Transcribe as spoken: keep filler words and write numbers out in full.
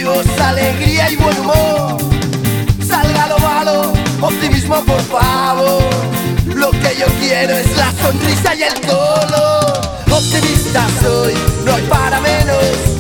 queremos alegría y buen humor. Salga lo malo, optimismo por favor. Lo que yo quiero es la sonrisa y el color. Optimista soy, no hay para menos.